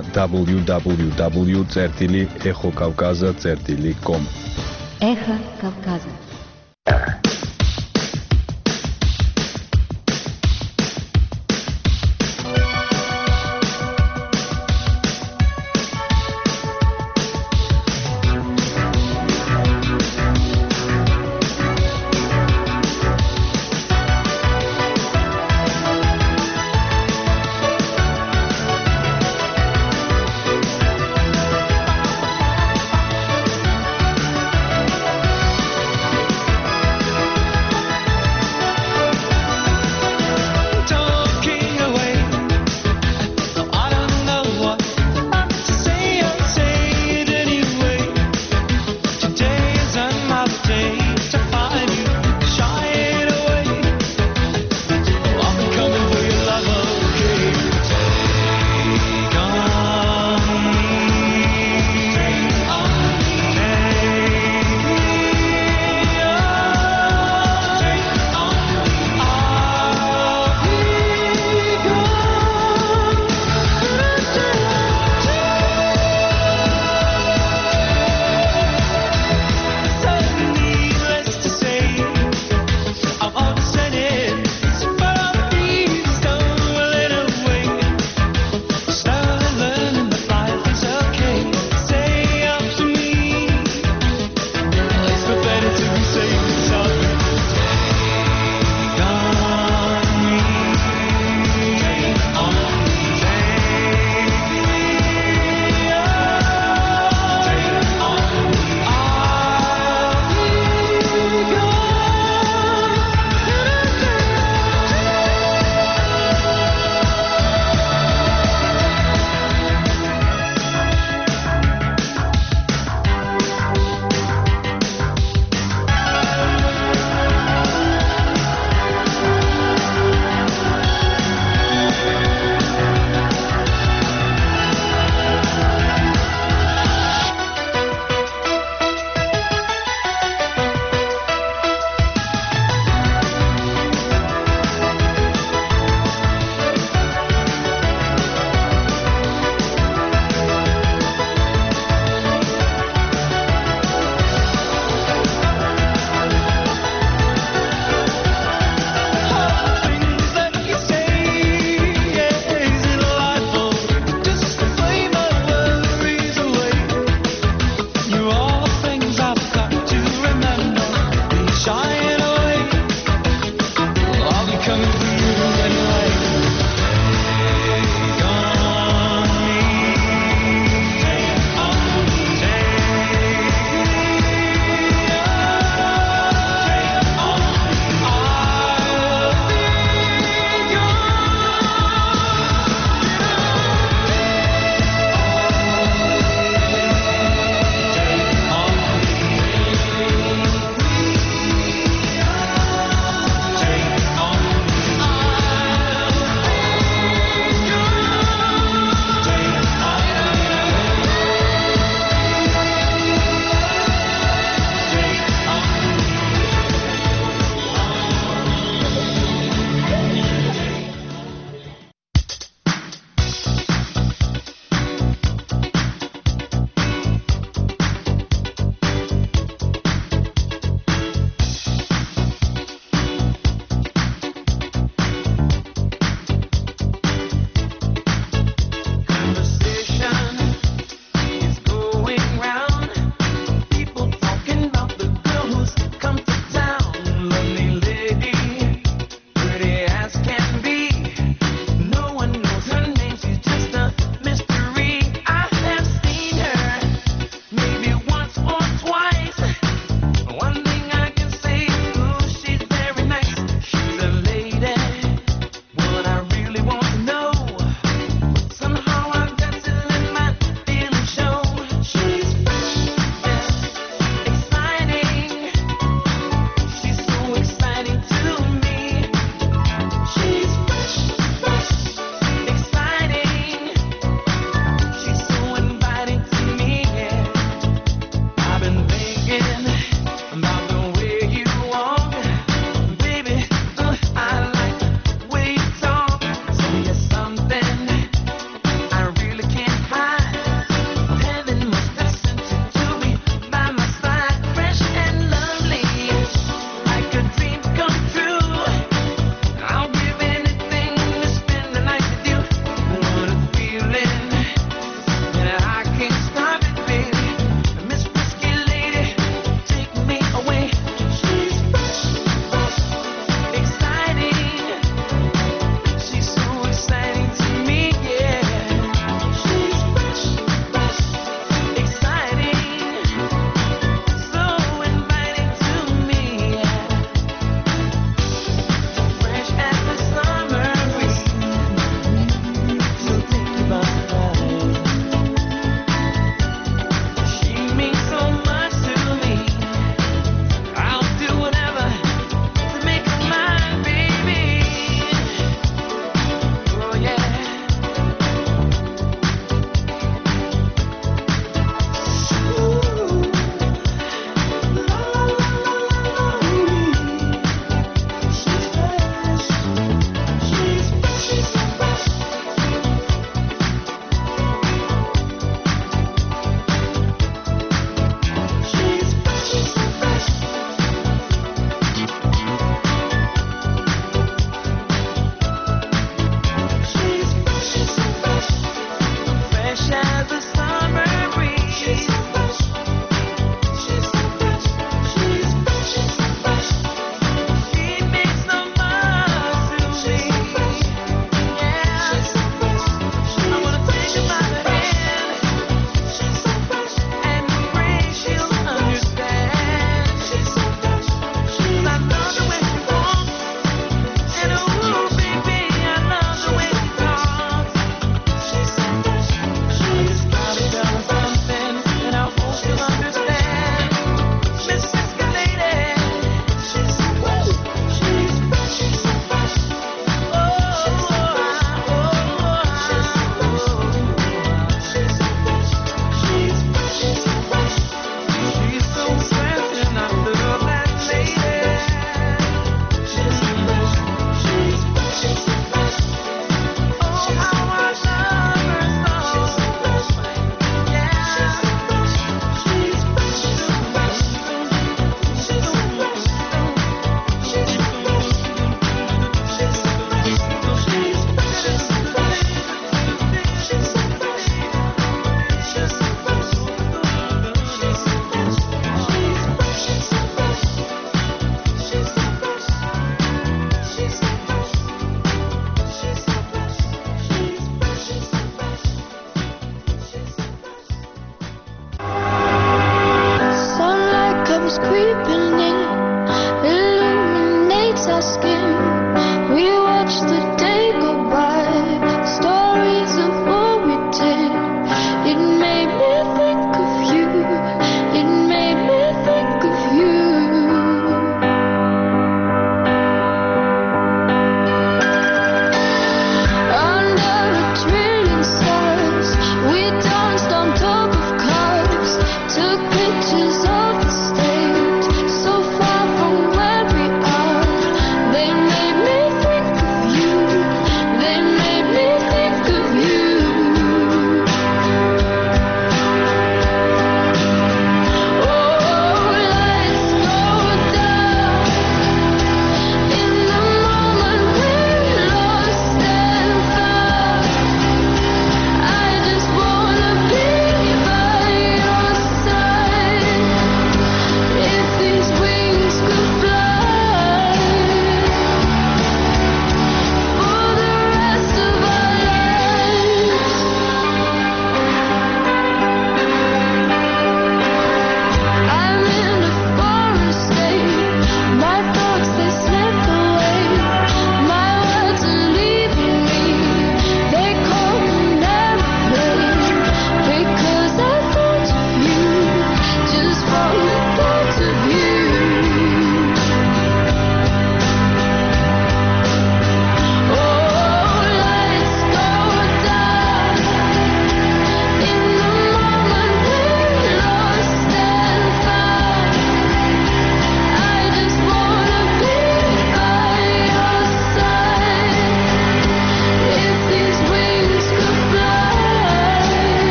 www.exokavkaza.com. Ეხო კავკაზა.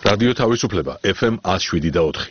რადიო თავისუფლება FM 107.4.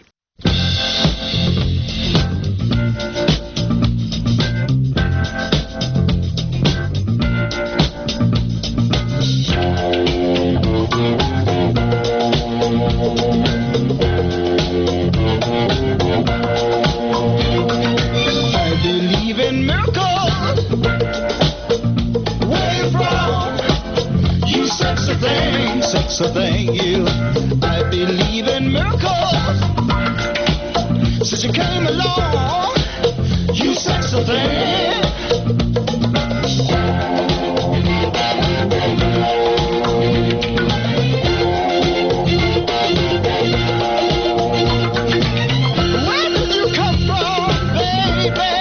So thank you. I believe in miracles. Since you came along, you said something. Where did you come from, baby?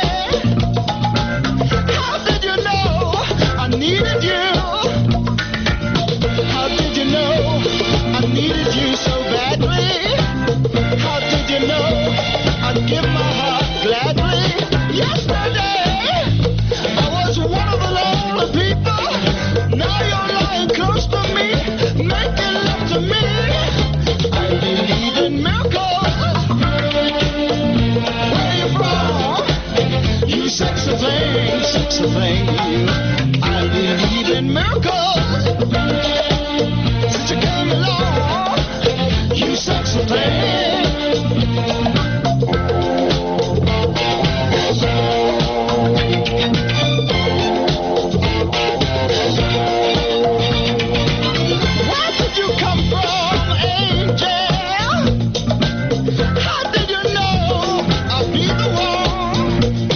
How did you know I needed you? How did you know I needed you so badly? How did you know I'd give my heart gladly? Yesterday I was one of the lonely people. Now you're lying close to me, making love to me. I believe in miracles. Where you from? You sexy thing, you. I believe in miracles. Since you came along, you sexy thing. Where did you come from, angel? How did you know I'd be the one?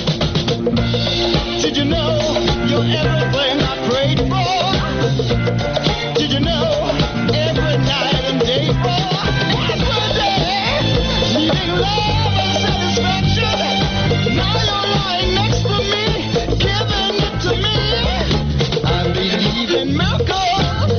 Did you know you're everything I prayed for? Did you know every night and day for every day, needing love and satisfaction? Now you're lying next to me, giving it to me. I believe in miracles.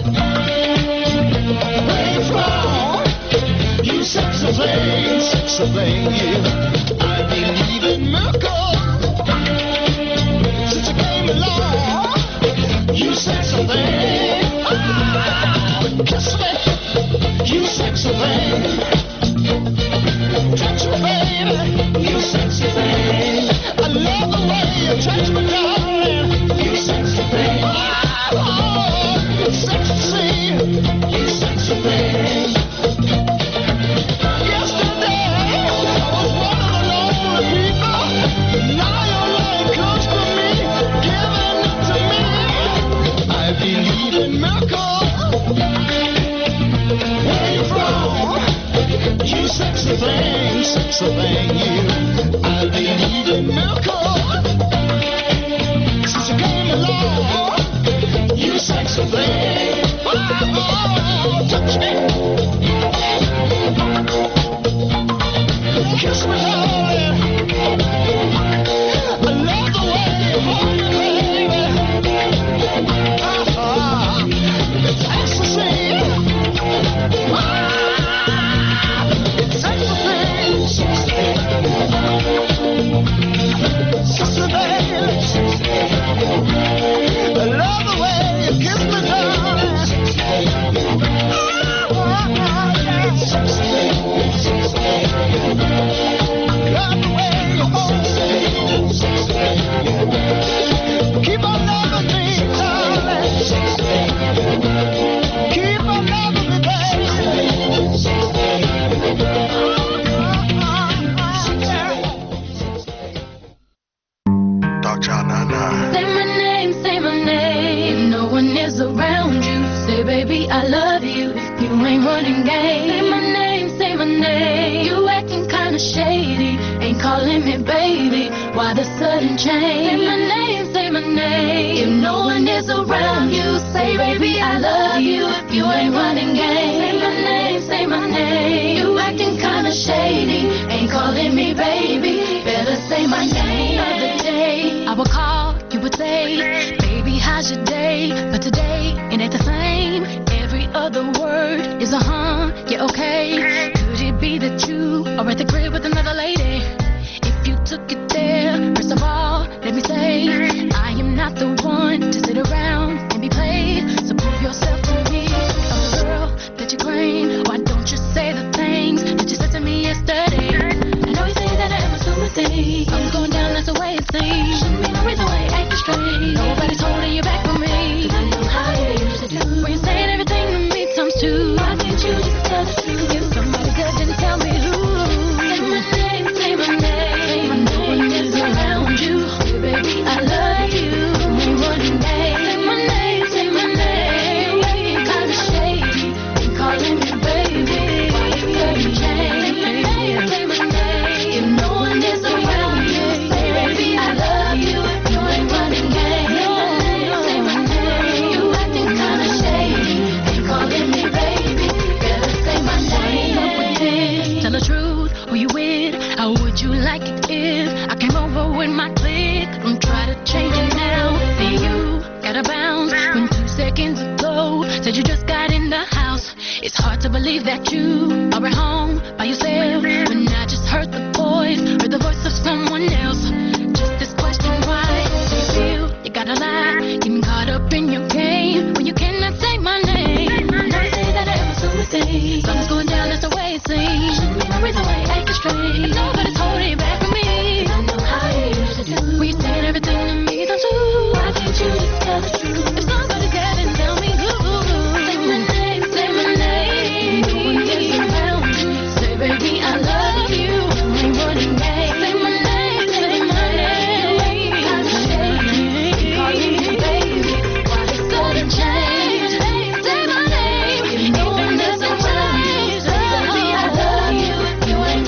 Where you from? You sexy thing, you. I believe in miracles. Since you came along, you sexy thing. Kiss me, you sexy thing. Touch me, baby, you sexy thing. I love the way you touch me, darling. You sexy thing. Oh, you sexy, you sexy thing. Yesterday I was one of the lonely people. Now you're lying close to me, giving it to me. I believe in miracles. Where you from? You sexy thing, you. I believe in miracles. Since you came along, you sexy thing. Oh, touch me. Kiss me, darling. I love the way you hold me, baby. It's ecstasy. It's ecstasy. Sexy baby. I love the way you kiss me, darling. Love the way you hold me. Keep on loving me, darling. Keep on loving me, baby. Say my name. No one is around you. Say, baby, I love you. You ain't running game. Say my name. You acting kinda shady. Ain't calling me baby. Why the sudden change? Say my name. If no one is around you, say, baby, I love you. You ain't running game. Say my name. You acting kinda shady. Ain't calling me baby. Better say my name. Other day, I would call, you would say, baby, how's your day? But today, it ain't the same. Every other word is a yeah, okay. Could it be that you are at the crib with another lady? If you took it there, first of all, let me say, I am not the one to sit around and be played. So prove yourself to me. I'm the girl that you claim. Why don't you say tell the truth. If somebody good, then tell me who. Say my name, say my name. No one is around you. Hey, baby, I love you. We running days. Say my name, say my name. Why you kinda shady? You calling me baby. Why you couldn't change? Say my name, say my name. If no one is around you, say baby, I love you. You ain't running game. Say my name. You acting kinda shady. You calling me baby. Better say my name. Tell the truth, who you with? How would you like it if I came over with my clique? Don't try to change it now. See you gotta bounce when 2 seconds ago said you just got in the house. It's hard to believe that you are at home by yourself when I just heard the voice of someone else. Just this question, why do you feel you gotta lie? Getting caught up in your game when you cannot say my name. Never say that I ever so mistake. Something's going down, that's the way it seems. Shouldn't be no reason why you acting straight. If nobody's holding it back from me, I know how you used to do. We saying everything to me, don't you? Why can't you just tell the truth? If somebody's got it, tell me who. Say my name, say my name. No one is around you. Say baby, I love you. You ain't running game. Say my name, say my name. Kinda shady, calling me baby. Why you couldn't change? Say my name. No one is around you. Say baby, I love you. You ain't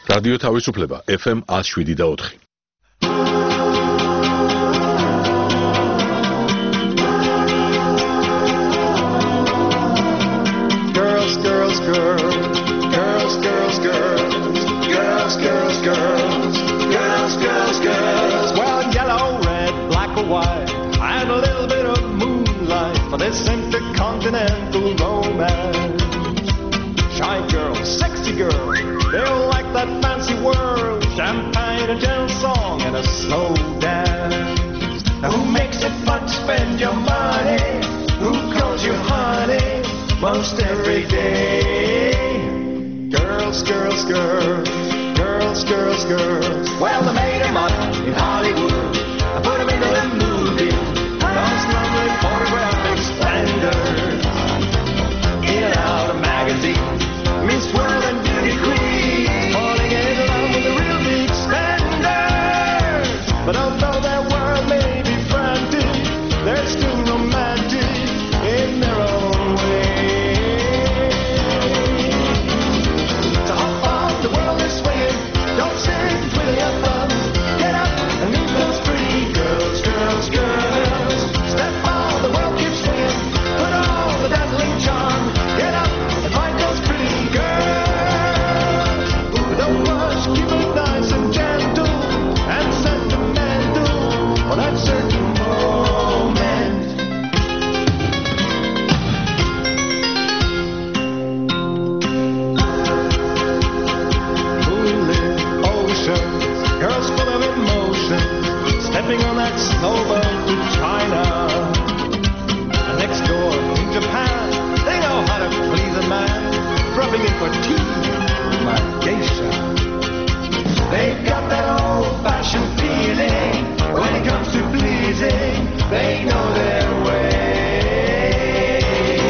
რადიო თავისუფლება FM 107.4. Girls, girls, girls, girls, girls, girls, girls, girls, girls, girls, girls, girls. Well, yellow, red, black or white, and a little bit of moonlight for this intercontinental romance. Shy girls, sexy girls, they all like that fancy world. Champagne, a gentle song, and a slow dance. Now who makes it fun to spend your money? Who calls you honey most every day? Girls, girls, girls, girls, girls, girls. Well, they made them up in Hollywood. I put them into the movie. Those lovely photographic splendors. In and out of magazines. Miss World and Beauty Queen. Falling in love with the real big spenders. But although their world may be frantic, they're still romantic in their own way. So hop on, the world is swinging. Don't sit twiddle your thumbs. Get up and meet those pretty girls, girls, girls. Step on, the world keeps swinging. Put on the dazzling charm. Get up and find those pretty girls. Ooh, don't rush, keep it nice and gentle and sentimental for that certain moment. Moonlit oceans, girls full of emotion, stepping on that snowboat to China. And next door in Japan, they know how to please a man, dropping in for tea, my geisha. They've got that old-fashioned feeling when it comes to pleasing. They know their way.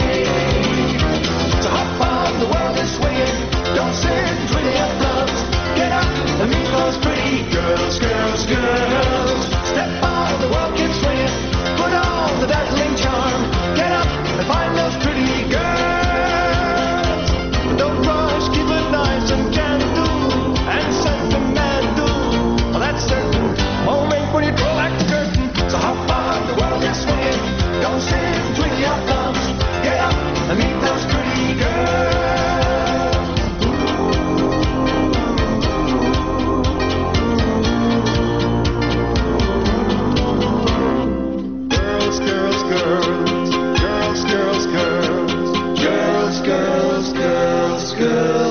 So hop on, the world is swinging. Don't sit twiddling your thumbs. Get up and meet those pretty girls, girls, girls. Step on, the world keeps swinging. Put on the dazzling charm. Get up and find those pretty girls. But don't rush, keep it nice and gentle and sentimental. Well, that's certain moment when you draw back the curtain. So hop on, the world is swinging. Don't sit twiddling your thumbs. Get up and meet those pretty girls. Girls, girls, girls, girls, girls, girls, girls, girls, girls, girls.